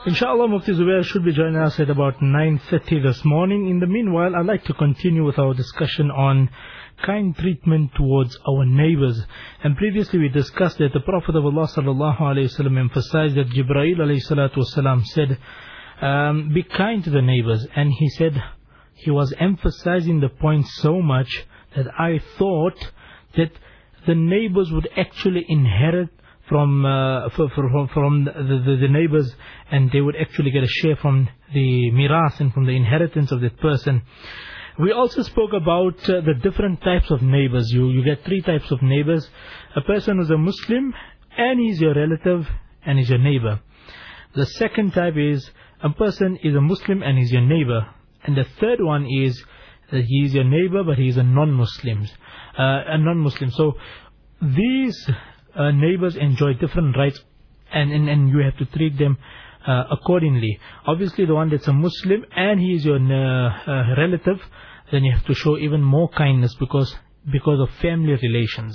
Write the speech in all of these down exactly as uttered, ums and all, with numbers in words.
Inshallah, Mufti Zubair should be joining us at about nine thirty this morning. In the meanwhile, I'd like to continue with our discussion on kind treatment towards our neighbors. And previously we discussed that the Prophet of Allah sallallahu alaihi wasallam emphasized that Jibreel alayhi salatu wasalam said, um, be kind to the neighbors. And he said, he was emphasizing the point so much that I thought that the neighbors would actually inherit from uh, from, from the, the, the neighbors, and they would actually get a share from the miras and from the inheritance of that person. We also spoke about uh, the different types of neighbors. You you get three types of neighbors. A person who's a Muslim and he's your relative and he's your neighbor. The second type is a person is a Muslim and he's your neighbor. And the third one is that he is your neighbor but he is a non-Muslim. Uh, a non-Muslim. So these Uh, neighbors enjoy different rights, and, and, and you have to treat them uh, accordingly. Obviously, the one that's a Muslim and he is your uh, uh, relative, then you have to show even more kindness because because of family relations.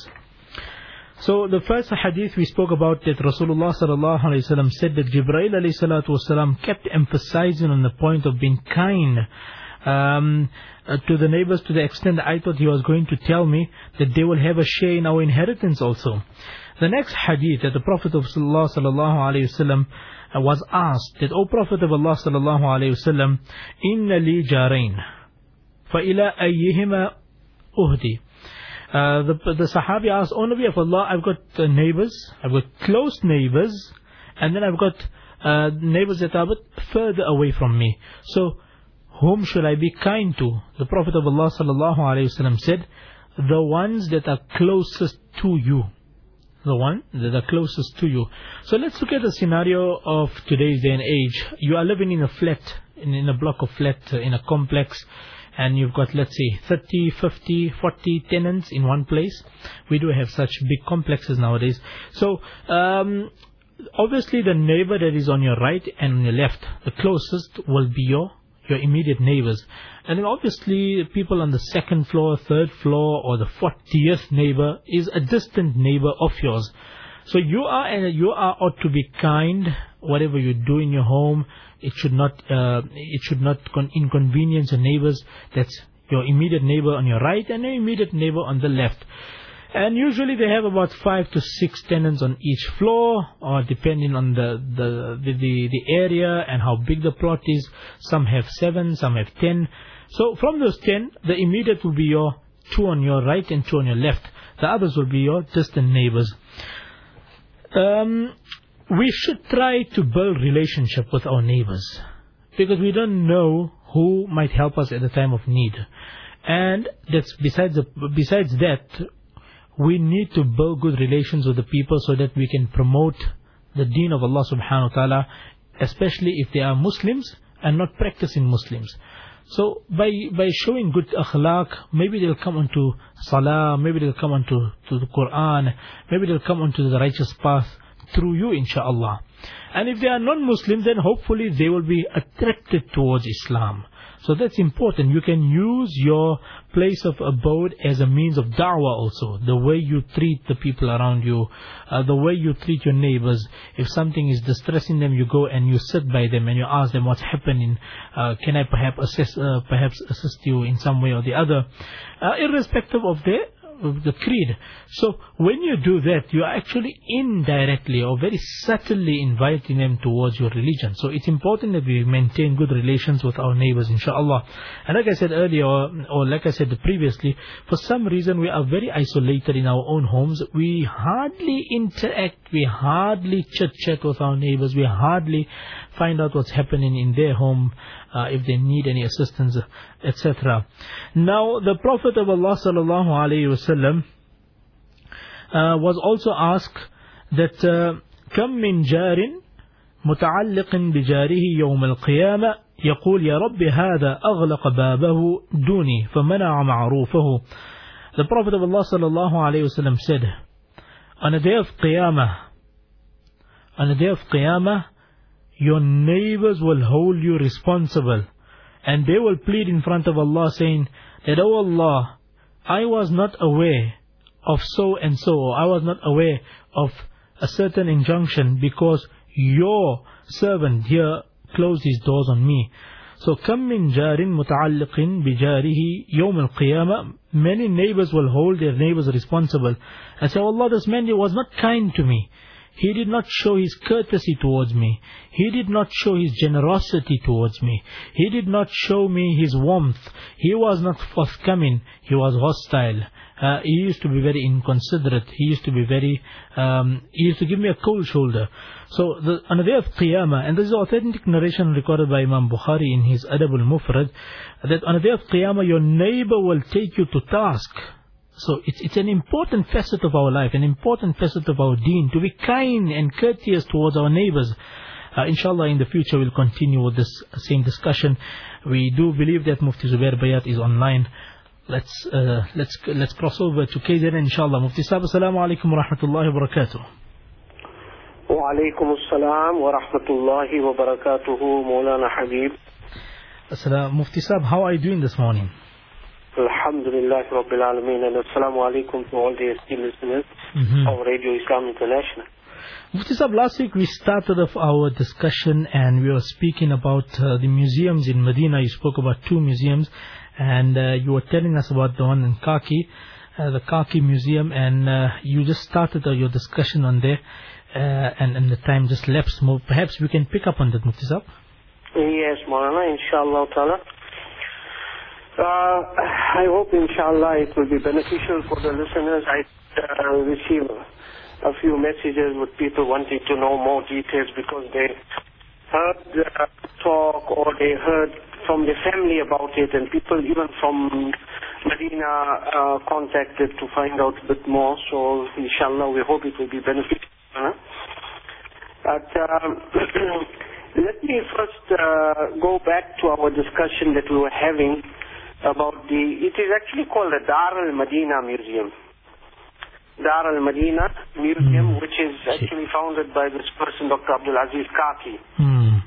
So the first hadith we spoke about, that Rasulullah sallallahu alaihi wasallam said that Jibreel alayhi salatu wasalam kept emphasizing on the point of being kind um, uh, to the neighbors, to the extent that I thought he was going to tell me that they will have a share in our inheritance also. The next hadith, that the Prophet of Allah sallallahu alaihi wasallam was asked that, O Prophet of Allah sallallahu alaihi wasallam, inna li jarain, fa ila ayyihima uhdi. Uh, the, the Sahabi asked, O Nabi of Allah, I've got uh, neighbors, I've got close neighbors, and then I've got uh, neighbors that are a bit further away from me. So, whom should I be kind to? The Prophet of Allah sallallahu alaihi wasallam said, the ones that are closest to you. The one that are closest to you. So let's look at the scenario of today's day and age. You are living in a flat, in, in a block of flat, uh, in a complex, and you've got, let's say, thirty, fifty, forty tenants in one place. We do have such big complexes nowadays. So, um, obviously the neighbor that is on your right and on your left, the closest will be your your immediate neighbors. And then obviously people on the second floor, third floor, or the fortieth neighbor is a distant neighbor of yours. So you are and you are ought to be kind. Whatever you do in your home, it should not uh, it should not con inconvenience your neighbors. That's your immediate neighbor on your right and your immediate neighbor on the left. And usually they have about five to six tenants on each floor, or depending on the, the, the, the, the area and how big the plot is. Some have seven, some have ten. So from those ten, the immediate will be your two on your right and two on your left. The others will be your distant neighbors. Um, we should try to build relationship with our neighbors, because we don't know who might help us at the time of need. And that's besides the, besides that, we need to build good relations with the people so that we can promote the deen of Allah subhanahu wa ta'ala, especially if they are Muslims and not practicing Muslims. So by by showing good akhlaq, maybe they'll come onto salah, maybe they'll come onto to the Quran, maybe they'll come onto the righteous path through you, inshaAllah. And if they are non-Muslims, then hopefully they will be attracted towards Islam. So that's important. You can use your place of abode as a means of da'wah also. The way you treat the people around you, uh, the way you treat your neighbors. If something is distressing them, you go and you sit by them and you ask them what's happening. Uh, can I perhaps assist, uh, perhaps assist you in some way or the other, uh, irrespective of their of the creed. So when you do that, you are actually indirectly or very subtly inviting them towards your religion. So it's important that we maintain good relations with our neighbors, inshallah. And like I said earlier, or, or like I said previously, for some reason we are very isolated in our own homes. We hardly interact, we hardly chit-chat with our neighbors, we hardly find out what's happening in their home, uh, if they need any assistance, et cetera. Now, the Prophet of Allah sallallahu alaihi wasallam uh, was also asked that كم من جار متعلق بجاره يوم القيامة يقول يا رب هذا أغلق بابه دوني فمنع معروفه. The Prophet of Allah sallallahu alaihi wasallam said, on the day of Qiyamah, on the day of Qiyamah, your neighbors will hold you responsible, and they will plead in front of Allah saying that, oh Allah, I was not aware of so and so, or I was not aware of a certain injunction, because your servant here closed his doors on me. So كم من جار متعلق بجاره يوم القيامة, many neighbors will hold their neighbors responsible and say, oh Allah, this man was not kind to me. He did not show his courtesy towards me. He did not show his generosity towards me. He did not show me his warmth. He was not forthcoming. He was hostile. Uh, he used to be very inconsiderate. He used to be very, um, he used to give me a cold shoulder. So the, on the day of Qiyamah, and this is an authentic narration recorded by Imam Bukhari in his Adab al-Mufrad, that on the day of Qiyamah your neighbor will take you to task. So it's, it's an important facet of our life, an important facet of our deen, to be kind and courteous towards our neighbors. Uh, inshallah, in the future we'll continue with this same discussion. We do believe that Mufti Zubair Bayat is online. Let's uh, let's let's cross over to K Z N, inshallah. Mufti Sahib, assalamu alaikum wa rahmatullahi wa barakatuh. Wa alaikum assalam wa rahmatullahi wa barakatuhu, Maulana Habib. Assalam, Mufti Sahib, how are you doing this morning? Alhamdulillah Rabbil Alameen, and assalamu alaikum to all the esteemed listeners mm-hmm. of Radio Islam International. Mufti Sahib, last week we started off our discussion and we were speaking about uh, the museums in Medina. You spoke about two museums, and uh, you were telling us about the one in Kaki, uh, the Kaki Museum, and uh, you just started uh, your discussion on there, uh, and, and the time just lapsed. Perhaps we can pick up on that, Mufti Sahib. Yes, Maulana, inshallah ta'ala. Uh, I hope, inshallah, it will be beneficial for the listeners. I uh, receive a few messages with people wanting to know more details because they heard the talk or they heard from their family about it, and people even from Medina uh, contacted to find out a bit more. So, inshallah, we hope it will be beneficial. Huh? But um, let me first uh, go back to our discussion that we were having about the, it is actually called the Dar al-Madina Museum. Dar al-Madina Museum, mm. which is actually founded by this person, Doctor Abdul Aziz Kaki. Mm.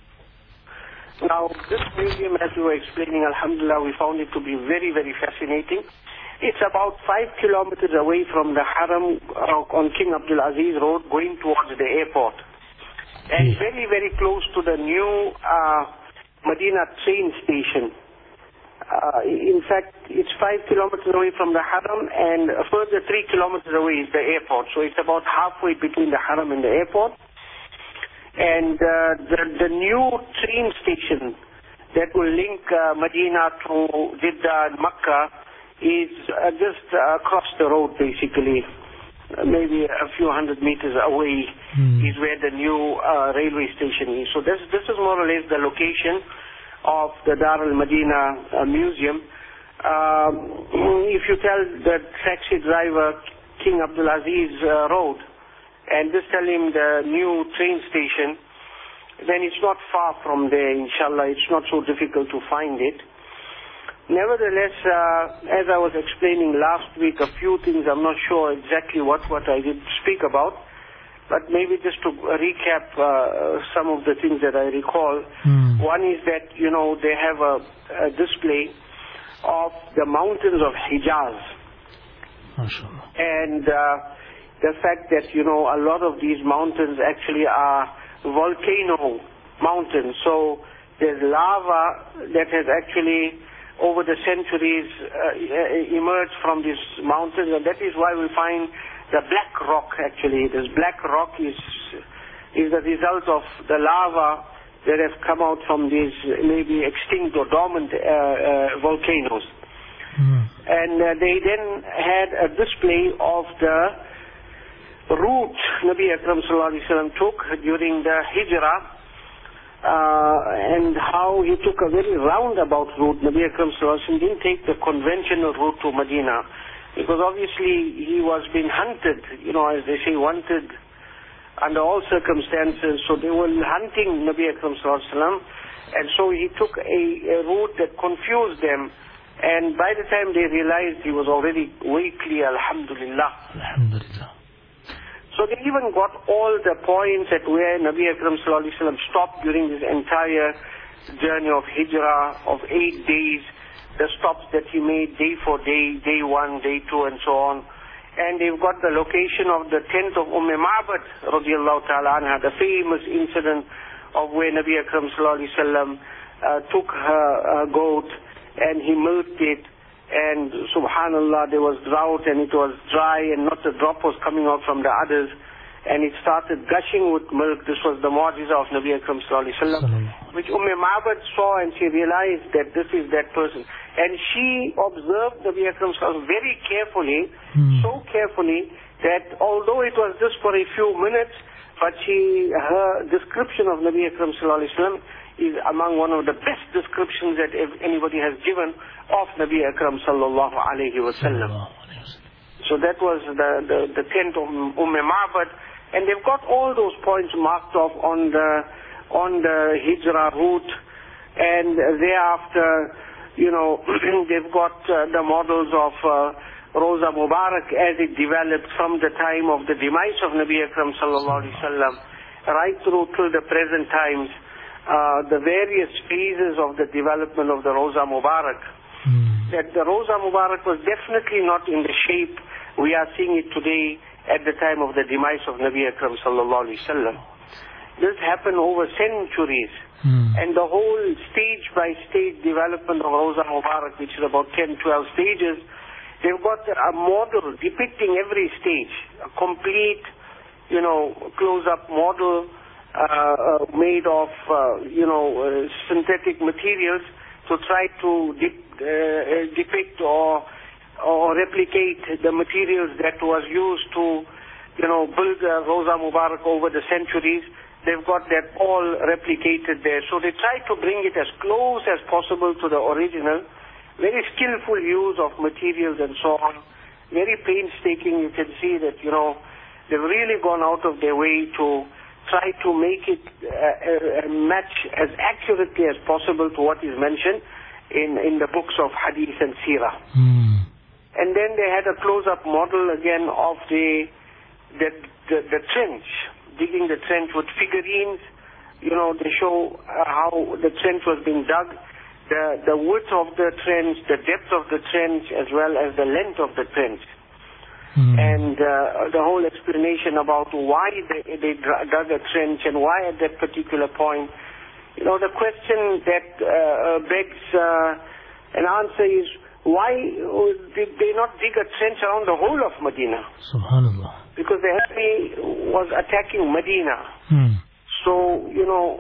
Now, this museum, as we were explaining, alhamdulillah, we found it to be very, very fascinating. It's about five kilometers away from the Haram uh, on King Abdul Aziz Road, going towards the airport. And mm. very, very close to the new uh, Medina train station. Uh, in fact, it's five kilometers away from the Haram, and a further three kilometers away is the airport. So it's about halfway between the Haram and the airport. And uh, the, the new train station that will link uh, Medina to Jeddah and Makkah is uh, just uh, across the road, basically. Uh, maybe a few hundred meters away mm. is where the new uh, railway station is. So this, this is more or less the location of the Dar al-Madina uh, Museum. Um, if you tell the taxi driver King Abdul Aziz uh, Road and just tell him the new train station, then it's not far from there, inshallah. It's not so difficult to find it. Nevertheless, uh, as I was explaining last week, a few things, I'm not sure exactly what, what I did speak about, but maybe just to recap uh, some of the things that I recall. Mm. One is that, you know, they have a, a display of the mountains of Hijaz. Mashallah. And uh, the fact that, you know, a lot of these mountains actually are volcano mountains. So there's lava that has actually, over the centuries, uh, emerged from these mountains, and that is why we find the black rock, actually. This black rock is is the result of the lava that has come out from these maybe extinct or dormant uh, uh, volcanoes. Mm. And uh, they then had a display of the route Nabi Akram sallallahu alaihi wasallam took during the Hijrah, uh, and how he took a very roundabout route. Nabi Akram sallallahu alaihi wasallam didn't take the conventional route to Medina, because obviously he was being hunted, you know, as they say, wanted under all circumstances. So they were hunting Nabi Akram sallallahu alaihi wasallam, and so he took a, a route that confused them. And by the time they realized, he was already way clear, alhamdulillah. Alhamdulillah. So they even got all the points at where Nabi Akram sallallahu alaihi wasallam stopped during this entire journey of Hijrah of eight days. The stops that he made day for day, day one, day two, and so on. and they've got the location of the tent of Umm Ma'bad radiallahu ta'ala anha, the famous incident of where Nabi Akram sallallahu alayhi wa sallam uh, took her uh, goat and he milked it, and subhanallah, there was drought and it was dry and not a drop was coming out from the others, and it started gushing with milk. This was the mu'jiza of Nabi Akram sallallahu alayhi wa sallam, which Umm Ma'bad saw, and she realized that this is that person. And she observed Nabi Akram sallallahu alayhi wa sallam very carefully, hmm. so carefully that although it was just for a few minutes, but she, her description of Nabi Akram sallallahu alayhi wa sallam is among one of the best descriptions that anybody has given of Nabi Akram sallallahu alayhi wa sallam. So that was the, the, the tent of Umm Ma'bad, and they've got all those points marked off on the, on the Hijrah route, and thereafter, you know, they've got uh, the models of uh, Roza Mubarak as it developed from the time of the demise of Nabi Akram sallallahu alayhi wa sallam, right through till the present times. Uh, the various phases of the development of the Roza Mubarak. Mm. That the Roza Mubarak was definitely not in the shape we are seeing it today at the time of the demise of Nabi Akram sallallahu alayhi wa sallam. This happened over centuries. Mm. And the whole stage by stage development of Roza Mubarak, which is about ten, twelve stages, they've got a model depicting every stage, a complete, you know, close-up model, Uh, uh, made of, uh, you know, uh, synthetic materials to try to dip, uh, depict or or replicate the materials that was used to, you know, build uh, Roza Mubarak over the centuries. They've got that all replicated there. So they try to bring it as close as possible to the original. Very skillful use of materials and so on. Very painstaking. You can see that, you know, they've really gone out of their way to try to make it uh, uh, match as accurately as possible to what is mentioned in, in the books of Hadith and Seerah. Mm. And then they had a close-up model again of the, the, the, the trench, digging the trench with figurines. You know, they show uh, how the trench was being dug, the, the width of the trench, the depth of the trench, as well as the length of the trench. Mm. And uh, the whole explanation about why they, they dug a trench and why at that particular point. You know, the question that uh, begs uh, an answer is, why did they not dig a trench around the whole of Medina? Subhanallah. Because the enemy was attacking Medina. Mm. So, you know,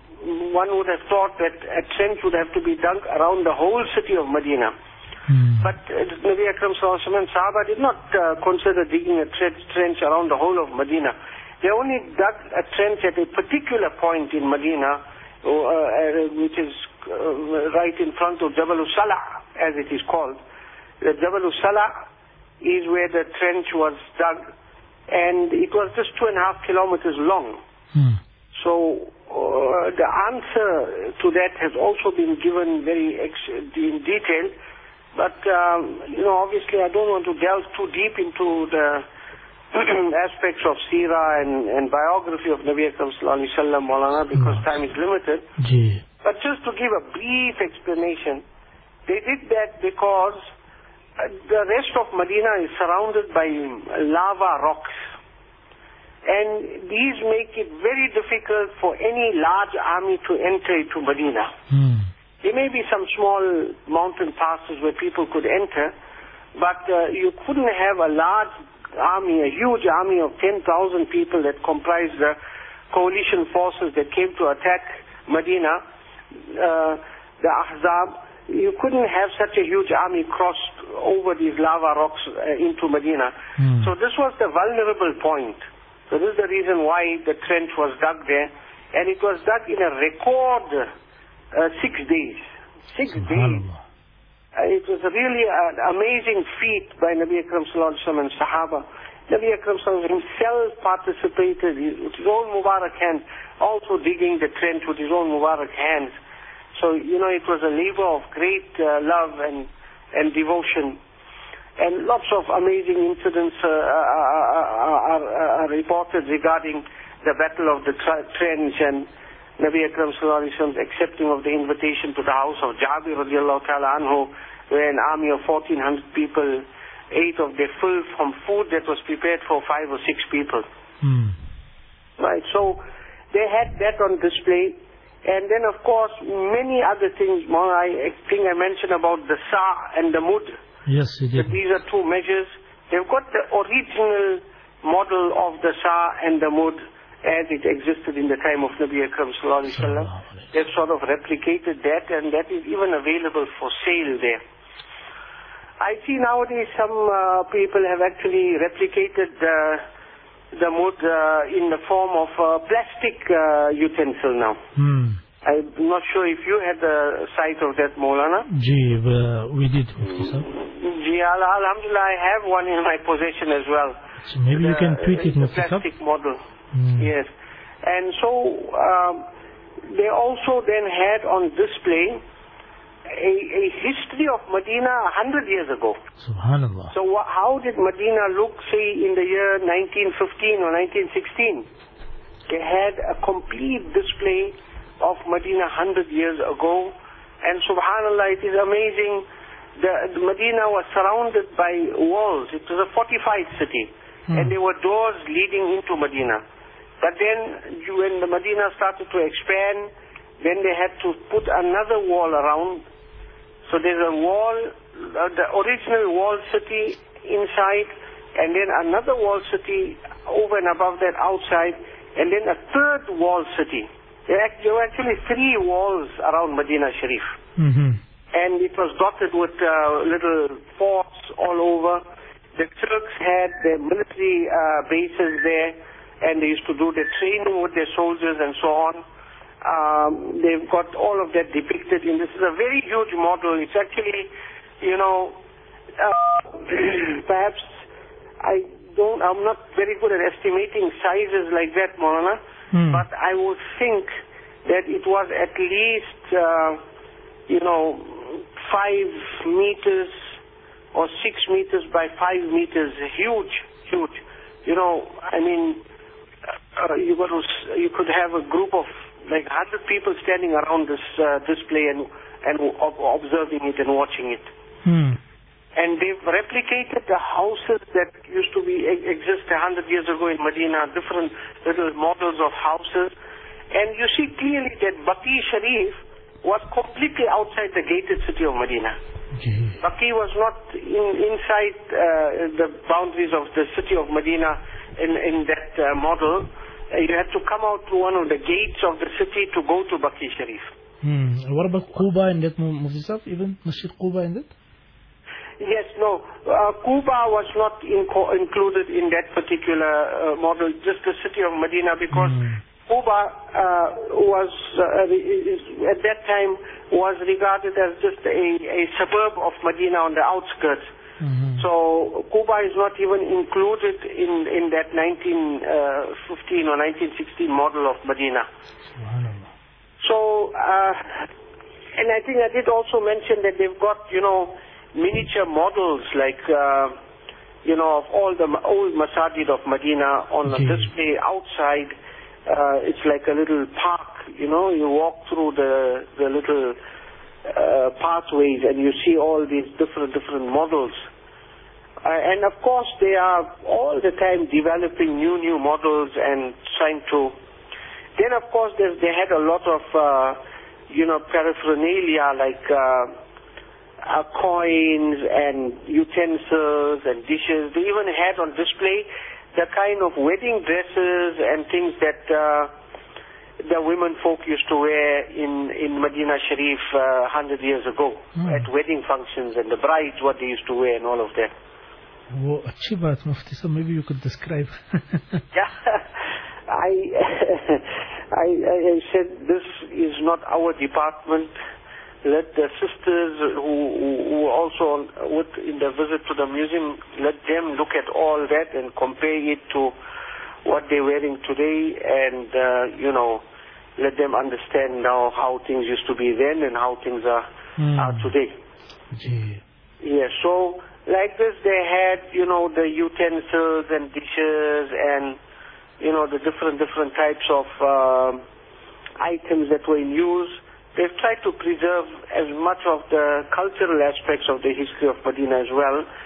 one would have thought that a trench would have to be dug around the whole city of Medina. Hmm. But uh, Nabi Akram sallallahu alayhi wa sallam and Sahaba did not uh, consider digging a trench, trench around the whole of Medina. They only dug a trench at a particular point in Medina, uh, uh, which is uh, right in front of Jabal Salah, as it is called. The Jabal Salah is where the trench was dug, and it was just two and a half kilometers long. Hmm. So uh, the answer to that has also been given very ex- in detail. But, um, you know, obviously I don't want to delve too deep into the aspects of seerah and, and biography of Nabi Akram sallallahu alayhi wa sallam, Maulana, because no. time is limited. Gee. But just to give a brief explanation, they did that because uh, the rest of Medina is surrounded by lava rocks. And these make it very difficult for any large army to enter into Medina. Hmm. There may be some small mountain passes where people could enter, but uh, you couldn't have a large army, a huge army of ten thousand people that comprised the coalition forces that came to attack Medina, uh, the Ahzab. You couldn't have such a huge army cross over these lava rocks uh, into Medina. Mm. So this was the vulnerable point. So this is the reason why the trench was dug there, and it was dug in a record Uh, six days. Six days. Uh, it was really an amazing feat by Nabi Akram sallallahu alayhi wa sallam and Sahaba. Nabi Akram sallallahu alayhi wa sallam himself participated with his own Mubarak hands, also digging the trench with his own Mubarak hands. So, you know, it was a labor of great uh, love and, and devotion. And lots of amazing incidents uh, are, are, are, are reported regarding the Battle of the Trench and Nabi Akram sallallahu alayhi wa sallam's accepting of the invitation to the house of Jabir radiallahu ta'ala anhu, where an army of fourteen hundred people ate of their fill from food that was prepared for five or six people. Mm. Right, so they had that on display. And then, of course, many other things. I think I mentioned about the sa and the mud. Yes, you did. These are two measures. They've got the original model of the sa and the mud as it existed in the time of Nabi Akram sallallahu alaihi wasallam. They've sort of replicated that, and that is even available for sale there. I see nowadays some uh, people have actually replicated uh, the mud uh, in the form of a plastic uh, utensil now. Hmm. I'm not sure if you had the sight of that, Maulana. Gee, uh, we did. Sir. Gee, alhamdulillah, I have one in my possession as well. So maybe the, you can tweet it, the Mufti Sahib. plastic model. Mm. Yes. And so um, they also then had on display a, a history of Medina a hundred years ago. Subhanallah. So wh- how did Medina look, say, in the year nineteen fifteen or nineteen sixteen? They had a complete display of Medina a hundred years ago. And subhanallah, it is amazing. The, the Medina was surrounded by walls. It was a fortified city. Hmm. And there were doors leading into Medina. But then when the Medina started to expand, then they had to put another wall around. So there's a wall, uh, the original wall city inside, and then another wall city over and above that outside, and then a third wall city. There were actually three walls around Medina Sharif. Mm-hmm. And it was dotted with uh, little forts all over. The Turks had their military uh, bases there, and they used to do their training with their soldiers and so on. Um, they've got all of that depicted in this. Is a very huge model. It's actually, you know, uh, perhaps I don't, I'm not very good at estimating sizes like that, Maulana. Hmm. But I would think that it was at least, uh, you know, five meters or six meters by five meters. Huge, huge. You know, I mean, uh, you got to, you could have a group of like one hundred people standing around this uh, display and and ob- observing it and watching it. Hmm. And they've replicated the houses that used to be exist a hundred years ago in Medina, different little models of houses. And you see clearly that Baqi Sharif was completely outside the gated city of Medina. Okay. Baqi was not in, inside uh, the boundaries of the city of Medina in, in that uh, model. Uh, you had to come out through one of the gates of the city to go to Baqi Sharif. Hmm. What about Quba in that, Mufti Sahib? Even Masjid Quba in that? Yes, no. Uh, Quba was not in included in that particular uh, model, just the city of Medina, because mm. Quba uh, was, uh, is, at that time, was regarded as just a, a suburb of Medina on the outskirts. Mm-hmm. So Quba is not even included in, in that nineteen fifteen or nineteen sixteen model of Medina. So, uh, and I think I did also mention that they've got, you know, miniature models like, uh, you know, of all the old masajid of Medina on a display outside. Uh, it's like a little park, you know, you walk through the, the little uh, pathways and you see all these different, different models. Uh, and of course they are all the time developing new, new models and trying to... Then of course they had a lot of, uh, you know, paraphernalia like... Uh, Uh, coins and utensils and dishes. They even had on display the kind of wedding dresses and things that uh, the women folk used to wear in, in Medina Sharif uh, one hundred years ago mm. at wedding functions, and the brides, what they used to wear and all of that. Well, Achibat Mufti, so maybe you could describe. Yeah, I, I, I said this is not our department. Let the sisters who, who also with in the visit to the museum, let them look at all that and compare it to what they're wearing today, and uh, you know, let them understand now how things used to be then and how things are, mm. are today. Gee. Yeah, so like this they had, you know, the utensils and dishes and, you know, the different, different types of uh, items that were in use. They've tried to preserve as much of the cultural aspects of the history of Medina as well.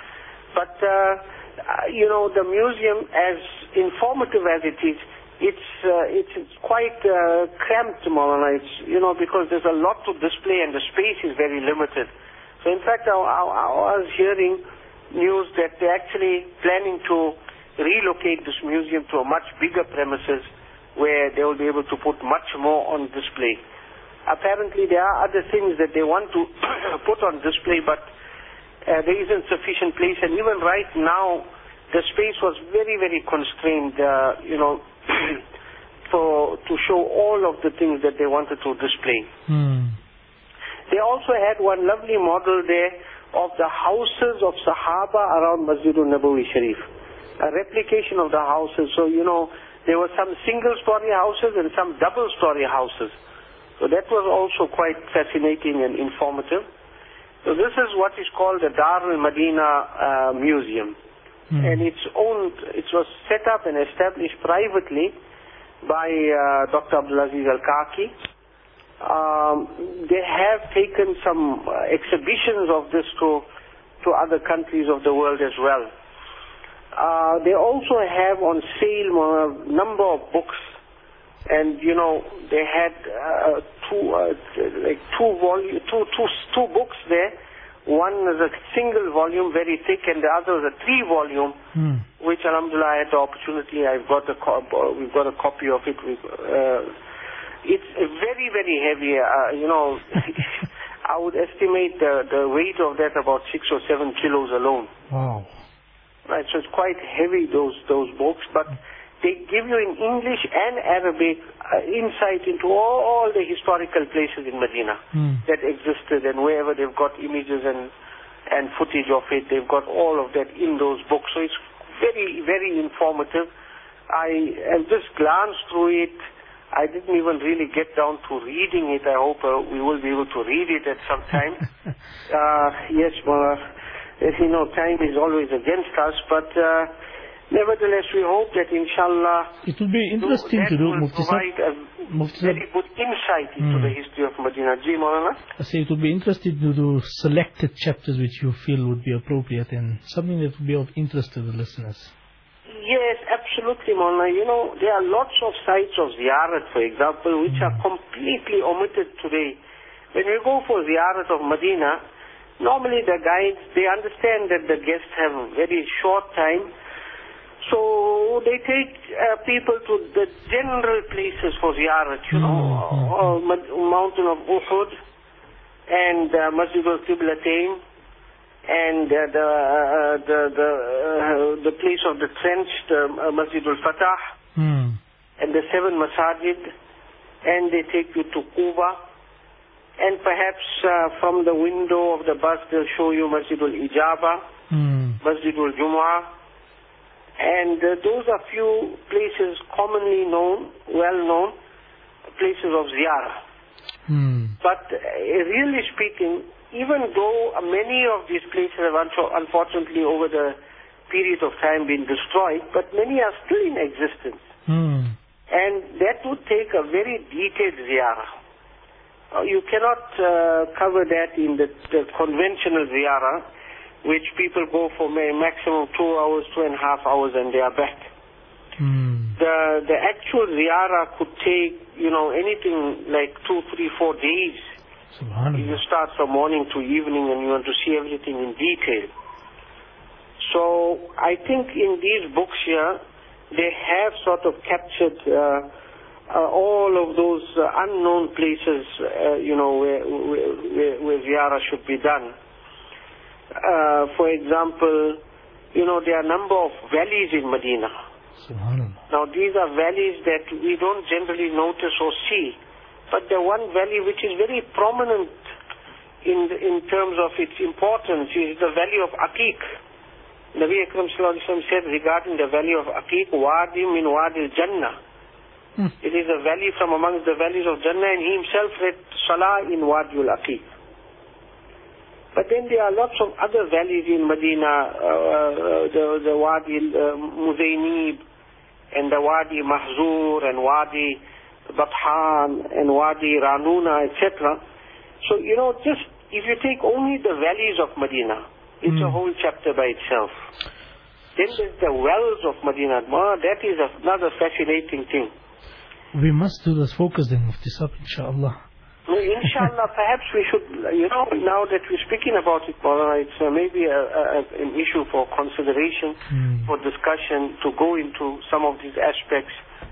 But, uh, you know, the museum, as informative as it is, it's, uh, it's, it's quite uh, cramped, Maulana. It's, you know, because there's a lot to display and the space is very limited. So, in fact, I, I, I was hearing news that they're actually planning to relocate this museum to a much bigger premises where they will be able to put much more on display. Apparently there are other things that they want to put on display, but uh, there isn't sufficient place, and even right now the space was very, very constrained, uh, you know, for to show all of the things that they wanted to display. Mm. They also had one lovely model there of the houses of Sahaba around Masjidul Nabawi Sharif, a replication of the houses. So, you know, there were some single-story houses and some double-story houses. So that was also quite fascinating and informative. So this is what is called the Dar al-Madina uh, Museum. Mm. And it's owned, it was set up and established privately by uh, Doctor Abdulaziz Al-Kaki. Um, they have taken some uh, exhibitions of this to, to other countries of the world as well. Uh, they also have on sale a number of books. And you know, they had uh, two, uh, like two volume, two, two, two books there. One is a single volume, very thick, and the other is a three volume, mm. which, alhamdulillah, I had the opportunity. I've got a cop, we've got a copy of it. We've, uh, it's very, very heavy. Uh, you know, I would estimate the the weight of that about six or seven kilos alone. Wow. Right, so it's quite heavy, those those books, but they give you in English and Arabic uh, insight into all, all the historical places in Medina mm. that existed, and wherever they've got images and and footage of it, they've got all of that in those books. So it's very, very informative. I have just glanced through it. I didn't even really get down to reading it. I hope uh, we will be able to read it at some time. uh, yes, well, as you know, time is always against us, but uh, nevertheless, we hope that, inshallah, it will be interesting that to do, will Mufti provide a Mufti very good insight into mm. the history of Medina. Ji, Maulana? I say it will be interesting to do selected chapters which you feel would be appropriate and something that would be of interest to the listeners. Yes, absolutely, Maulana. You know, there are lots of sites of ziyarat, for example, which mm. are completely omitted today. When we go for ziyarat of Medina, normally the guides, they understand that the guests have a very short time, so they take uh, people to the general places for ziyarat, you know, mm-hmm. uh, mountain of Uhud and uh, Masjid al-Qiblatain and uh, the, uh, the the uh, the place of the trenched uh, Masjid al-Fatah mm. and the seven masajid, and they take you to Quba, and perhaps uh, from the window of the bus they'll show you Masjid al-Ijaba, mm. Masjid al-Jumu'ah. And uh, those are few places commonly known, well-known, places of ziyarah. Hmm. But uh, really speaking, even though many of these places have unfortunately over the period of time been destroyed, but many are still in existence. Hmm. And that would take a very detailed ziyarah. Uh, you cannot uh, cover that in the, the conventional ziyarah, which people go for a maximum two hours, two and a half hours, and they are back. Mm. The the actual ziyarah could take, you know, anything like two, three, four days. You start from morning to evening, and you want to see everything in detail. So I think in these books here, they have sort of captured uh, uh, all of those uh, unknown places, uh, you know, where, where, where ziyarah should be done. Uh, for example, you know, there are a number of valleys in Medina. Now, these are valleys that we don't generally notice or see. But the one valley which is very prominent in the, in terms of its importance is the valley of Aqiq. Nabi Akram Sallallahu Alaihi Wasallam said regarding the valley of Aqiq, Wadi min Wadi al-Jannah. Hmm. It is a valley from amongst the valleys of Jannah, and he himself read Salah in Wadi al-Aqiq. But then there are lots of other valleys in Medina, uh, the, the Wadi uh, Muzaynib, and the Wadi Mahzur, and Wadi Bathan, and Wadi Ranuna, et cetera. So, you know, just if you take only the valleys of Medina, It's Mm. a whole chapter by itself. Then there's the wells of Medina. That is another fascinating thing. We must do this focus then, Mufti Sahib, inshallah. Well, inshallah, perhaps we should, you know, now that we're speaking about it, Maulana, it's uh, maybe a, a, an issue for consideration, Mm. for discussion, to go into some of these aspects.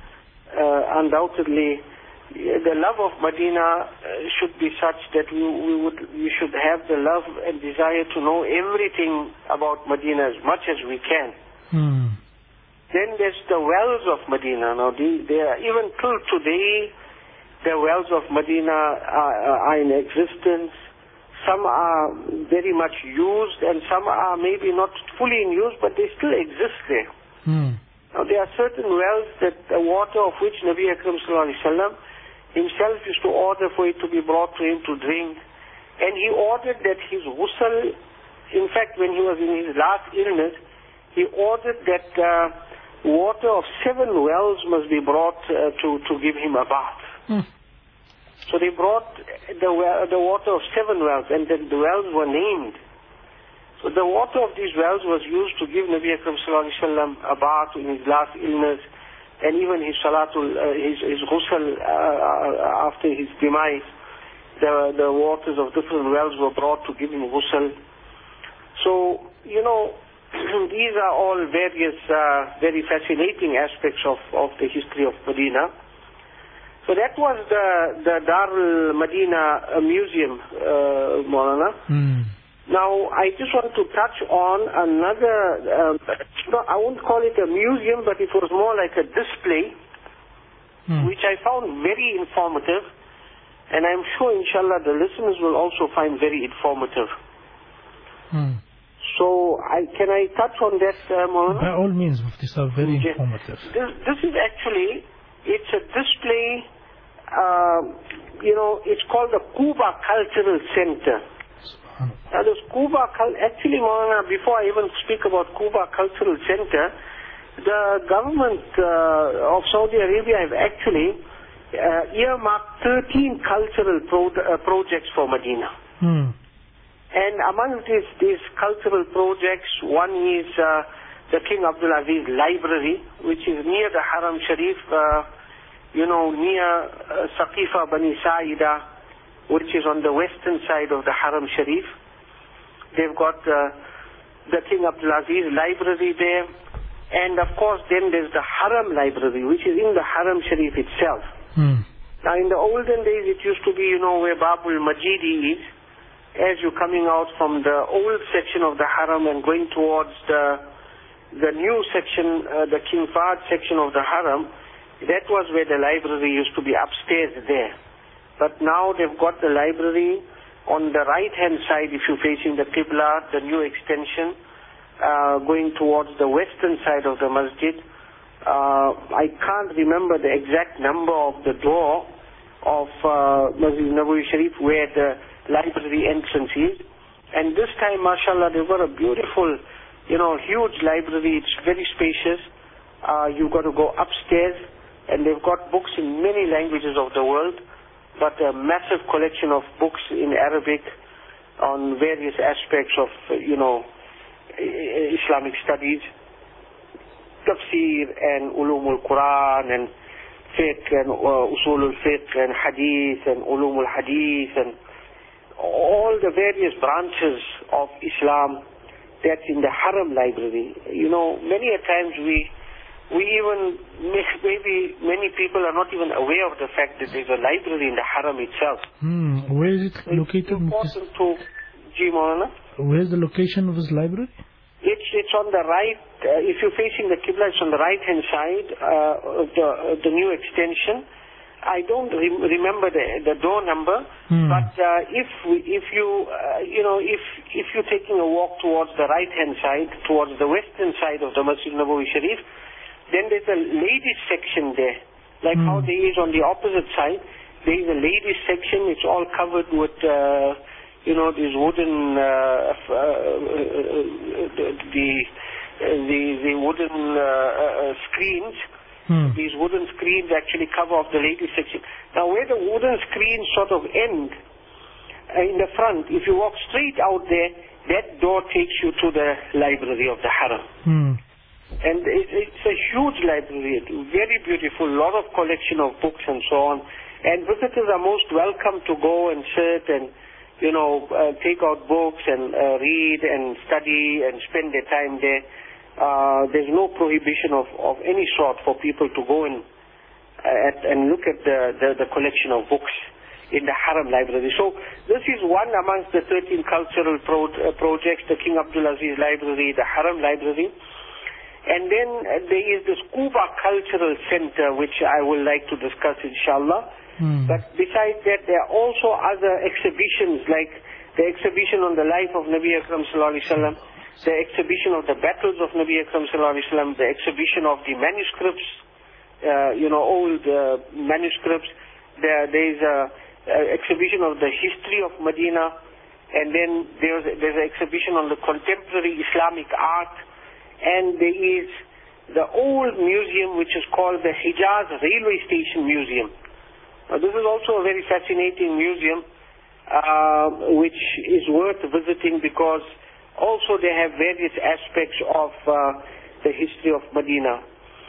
Uh, undoubtedly, the love of Medina uh, should be such that we, we would we should have the love and desire to know everything about Medina as much as we can. Mm. Then there's the wells of Medina. Now, the, they are, even till today, the wells of Medina are, are in existence. Some are very much used, and some are maybe not fully in use, but they still exist there. Mm. Now, there are certain wells that the water of which Nabi Akram sallallahu alaihi wasallam himself used to order for it to be brought to him to drink. And he ordered that his ghusl, in fact, when he was in his last illness, he ordered that uh, water of seven wells must be brought uh, to, to give him a bath. Mm. So they brought the, well, the water of seven wells, and then the wells were named. So the water of these wells was used to give Nabi Akram sallallahu alaihi wasallam a bath in his last illness, and even his salatul, uh, his, his ghusl uh, after his demise. The, the waters of different wells were brought to give him ghusl. So, you know, these are all various uh, very fascinating aspects of, of the history of Medina. So that was the, the Darul Medina uh, Museum, uh, Maulana. Mm. Now, I just want to touch on another, um, no, I won't call it a museum, but it was more like a display, Mm. which I found very informative, and I'm sure, inshallah, the listeners will also find very informative. Mm. So, I, can I touch on that, uh, Maulana? By all means, Mufti Sahib, very Yeah. informative. This, this is actually, it's a display, uh, you know, it's called the Kuba Cultural Center. Now this Kuba, actually Maulana, before I even speak about Kuba Cultural Center, the government uh, of Saudi Arabia have actually uh, earmarked thirteen cultural pro uh, projects for Medina. Mm. And among these, these cultural projects, one is uh, the King Abdul Aziz Library, which is near the Haram Sharif, uh, you know, near uh, Saqifa Bani Saida, which is on the western side of the Haram Sharif. They've got uh, the King Abdul Aziz Library there. And of course then there's the Haram Library, which is in the Haram Sharif itself. Mm. Now in the olden days it used to be, you know, where Babul Majidi is. As you're coming out from the old section of the Haram and going towards the, the new section, uh, the King Fahd section of the Haram, that was where the library used to be upstairs there. But now they've got the library on the right-hand side, if you're facing the Qibla, the new extension, uh, going towards the western side of the masjid. Uh, I can't remember the exact number of the door of uh, Masjid Nabawi Sharif where the library entrance is. And this time, mashallah, they've got a beautiful, you know, huge library. It's very spacious. Uh, you've got to go upstairs, and they've got books in many languages of the world, but a massive collection of books in Arabic on various aspects of, you know, Islamic studies, tafsir and ulum al-Quran and fiqh and uh, usul al-fiqh and hadith and ulum al-hadith and all the various branches of Islam that's in the Haram library. You know, many a times we we even, maybe many people are not even aware of the fact that there's a library in the Haram itself. Hmm. Where is it located? It's important to, Ji Maulana? Where is the location of his library? It's it's on the right. Uh, if you're facing the Qibla, it's on the right hand side uh, of the uh, the new extension. I don't re remember the the door number, hmm. but uh, if we, if you uh, you know if if you're taking a walk towards the right hand side, towards the western side of the Masjid Nabawi Sharif, then there's a ladies section there, like hmm. how there is on the opposite side. There is a ladies section. It's all covered with. Uh, You know, these wooden, uh, uh, uh, the, the, the wooden uh, uh, screens, hmm. these wooden screens actually cover off the ladies section. Now where the wooden screens sort of end, uh, in the front, if you walk straight out there, that door takes you to the library of the Haram. Hmm. And it, it's a huge library, very beautiful, lot of collection of books and so on. And visitors are most welcome to go and sit and, you know, uh, take out books and uh, read and study and spend their time there. Uh, there's no prohibition of, of any sort for people to go and, uh, at, and look at the, the, the collection of books in the Haram library. So this is one amongst the thirteen cultural pro uh, projects, the King Abdulaziz Library, the Haram Library. And then uh, there is this Quba Cultural Center, which I would like to discuss, inshallah. Mm. But besides that, there are also other exhibitions, like the exhibition on the life of Nabi Akram sallallahu alaihi wasallam, the exhibition of the battles of Nabi Akram sallallahu alaihi wasallam, the exhibition of the manuscripts, uh, you know, old uh, manuscripts. There, there is a, a exhibition of the history of Medina, and then there's there's an exhibition on the contemporary Islamic art. And there is the old museum which is called the Hijaz Railway Station Museum. Now, this is also a very fascinating museum uh, which is worth visiting, because also they have various aspects of uh, the history of Medina.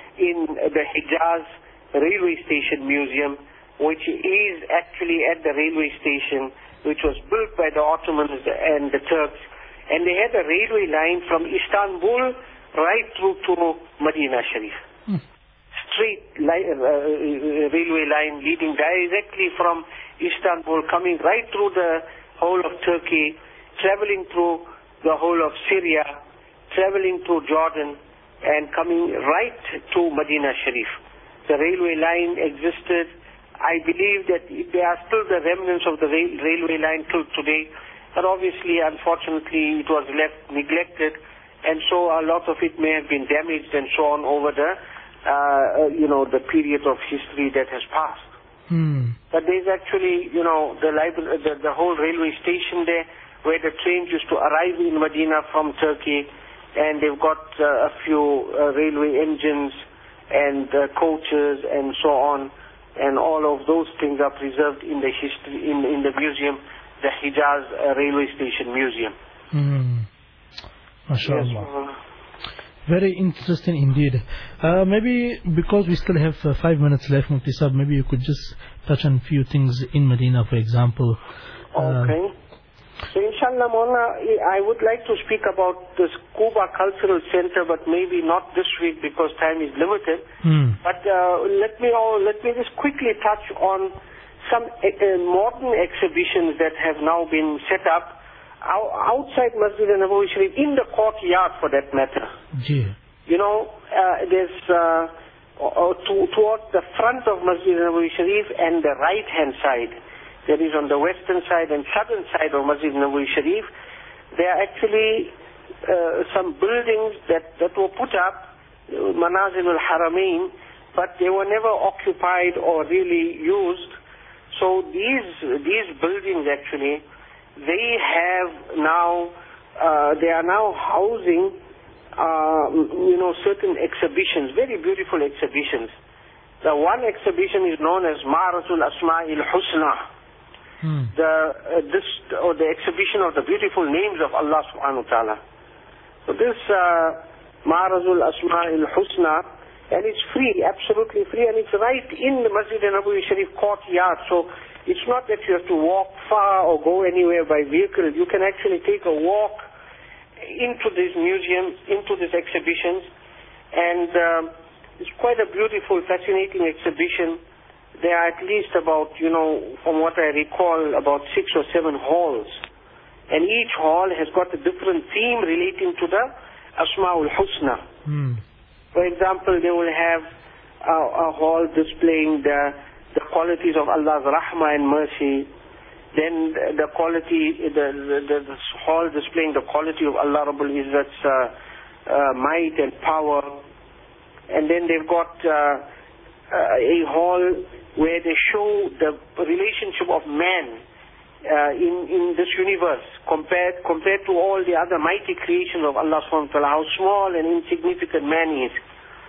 In the Hijaz Railway Station Museum, which is actually at the railway station, which was built by the Ottomans and the Turks, and they had a railway line from Istanbul right through to Medina Sharif. Hmm. Straight li uh, uh, railway line leading directly from Istanbul, coming right through the whole of Turkey, traveling through the whole of Syria, traveling through Jordan, and coming right to Medina Sharif. The railway line existed. I believe that there are still the remnants of the rail railway line till today, but obviously, unfortunately, it was left neglected. And so a lot of it may have been damaged and so on over the, uh, you know, the period of history that has passed. Hmm. But there's actually, you know, the, the, the whole railway station there where the trains used to arrive in Medina from Turkey, and they've got uh, a few uh, railway engines and uh, coaches and so on, and all of those things are preserved in the history, in, in the museum, the Hijaz uh, Railway Station Museum. Hmm. MashaAllah. Yes, uh, very interesting indeed. Uh, maybe because we still have uh, five minutes left, Mufti Sahib, maybe you could just touch on a few things in Medina, for example. Uh, okay. So inshallah, Mawlana, I would like to speak about this Quba Cultural Center, but maybe not this week because time is limited. Hmm. But uh, let me all, let me just quickly touch on some uh, modern exhibitions that have now been set up outside Masjid Nabawi Sharif, in the courtyard for that matter. Yeah. You know, uh, there's uh, uh, to, towards the front of Masjid Nabawi Sharif and the right hand side, that is on the western side and southern side of Masjid Nabawi Sharif, there are actually uh, some buildings that, that were put up, Manazil al-Haramain, but they were never occupied or really used. So these, these buildings actually, they have now, uh, they are now housing, uh, you know, certain exhibitions, very beautiful exhibitions. The one exhibition is known as Ma'aratul Asma'il Husna, hmm. the, uh, this, or the exhibition of the beautiful names of Allah subhanahu wa ta'ala. So this uh, Ma'aratul Asma'il Husna, and it's free, absolutely free, and it's right in the Masjid Nabawi Sharif courtyard. So it's not that you have to walk far or go anywhere by vehicle. You can actually take a walk into this museum, into these exhibitions, and um, it's quite a beautiful, fascinating exhibition. There are at least about, you know, from what I recall, about six or seven halls. And each hall has got a different theme relating to the Asma'ul Husna. Hmm. For example, they will have a, a hall displaying the the qualities of Allah's rahmah and mercy, then the quality, the, the, the hall displaying the quality of Allah Rabbul Izzat's uh, uh, might and power, and then they've got uh, uh, a hall where they show the relationship of man uh, in, in this universe compared, compared to all the other mighty creations of Allah subhanahu wa ta'ala, how small and insignificant man is.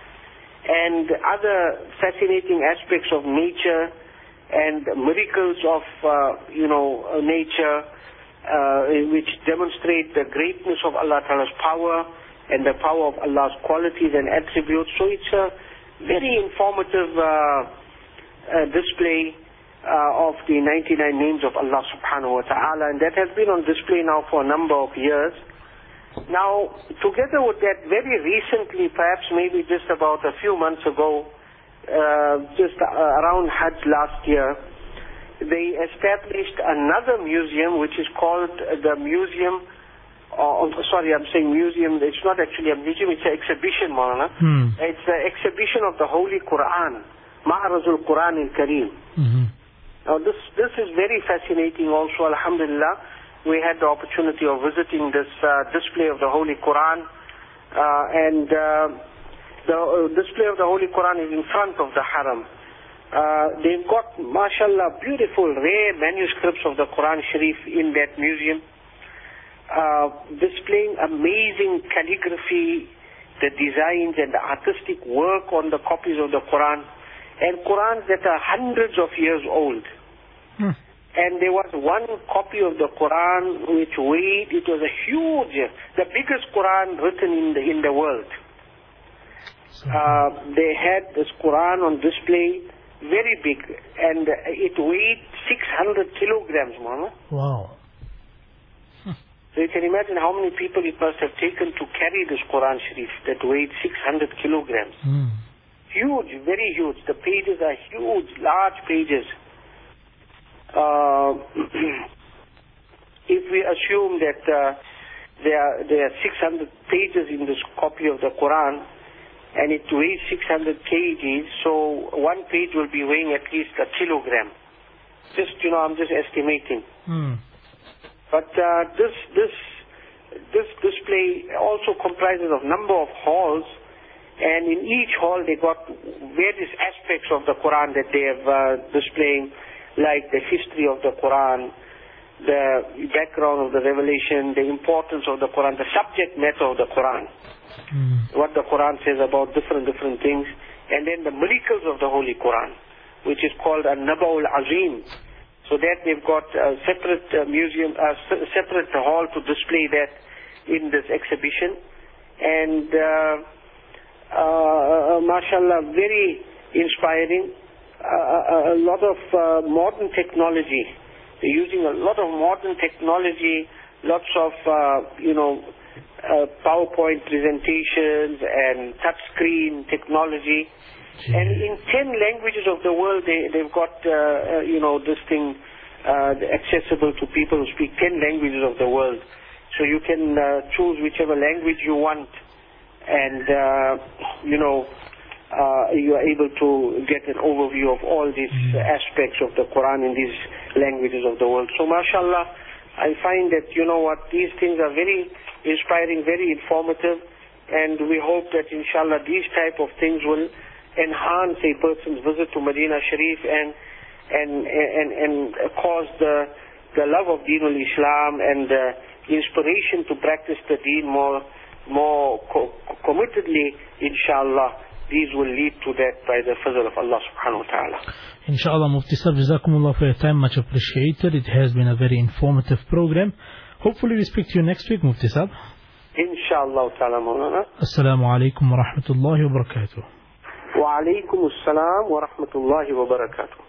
And other fascinating aspects of nature and miracles of, uh, you know, nature, uh, which demonstrate the greatness of Allah Ta'ala's power and the power of Allah's qualities and attributes. So it's a very informative uh, uh, display uh, of the ninety-nine names of Allah Subhanahu wa Ta'ala, and that has been on display now for a number of years. Now, together with that, very recently, perhaps maybe just about a few months ago, uh, just uh, around Hajj last year, they established another museum which is called the Museum, uh, sorry, I'm saying museum, it's not actually a museum, it's an exhibition, Maulana. Hmm. It's an exhibition of the Holy Quran, Ma'arazul Quran al-Kareem. Mm-hmm. Now, this, this is very fascinating also, alhamdulillah. We had the opportunity of visiting this uh, display of the Holy Quran, uh, and uh, the uh, display of the Holy Quran is in front of the Haram. Uh, they've got, mashallah, beautiful, rare manuscripts of the Quran Sharif in that museum, uh, displaying amazing calligraphy, the designs and the artistic work on the copies of the Quran, and Qurans that are hundreds of years old. Hmm. And there was one copy of the Quran which weighed, it was a huge, the biggest Quran written in the, in the world. Uh, they had this Quran on display, very big, and it weighed six hundred kilograms, Mama. Wow. Huh. So you can imagine how many people it must have taken to carry this Quran Sharif that weighed six hundred kilograms. Mm. Huge, very huge. The pages are huge, large pages. Uh, if we assume that uh, there are, there are six hundred pages in this copy of the Quran, and it weighs six hundred kilograms, so one page will be weighing at least a kilogram. Just, you know, I'm just estimating. Mm. But uh, this this this display also comprises of number of halls, and in each hall they got various aspects of the Quran that they have uh, displaying, like the history of the Quran, the background of the revelation, the importance of the Quran, the subject matter of the Quran, mm. what the Quran says about different different things, and then the miracles of the Holy Quran, which is called a Naba'ul Azim. So that they've got a separate uh, museum, a separate hall to display that in this exhibition, and uh, uh, mashallah, very inspiring. Uh, a lot of uh, modern technology. They're using a lot of modern technology, lots of, uh, you know, uh, PowerPoint presentations and touchscreen technology. Gee. And in ten languages of the world, they, they've got, uh, uh, you know, this thing uh, accessible to people who speak ten languages of the world. So you can uh, choose whichever language you want, and, uh, you know, Uh, you are able to get an overview of all these mm. aspects of the Quran in these languages of the world. So, mashallah, I find that, you know what, these things are very inspiring, very informative, and we hope that, inshallah, these type of things will enhance a person's visit to Medina Sharif and and and, and cause the the love of Deen al-Islam and the inspiration to practice the Deen more, more co- committedly, inshallah. These will lead to that by the fazl of Allah subhanahu wa ta'ala. Inshallah, Mufti Sahib, Jazakumullah for your time, much appreciated. It has been a very informative program. Hopefully we speak to you next week, Mufti Sahib. Inshallah ta'ala, Mawlana. Assalamu alaikum wa rahmatullahi wa barakatuh. Wa alaikum assalam wa rahmatullahi wa barakatuh.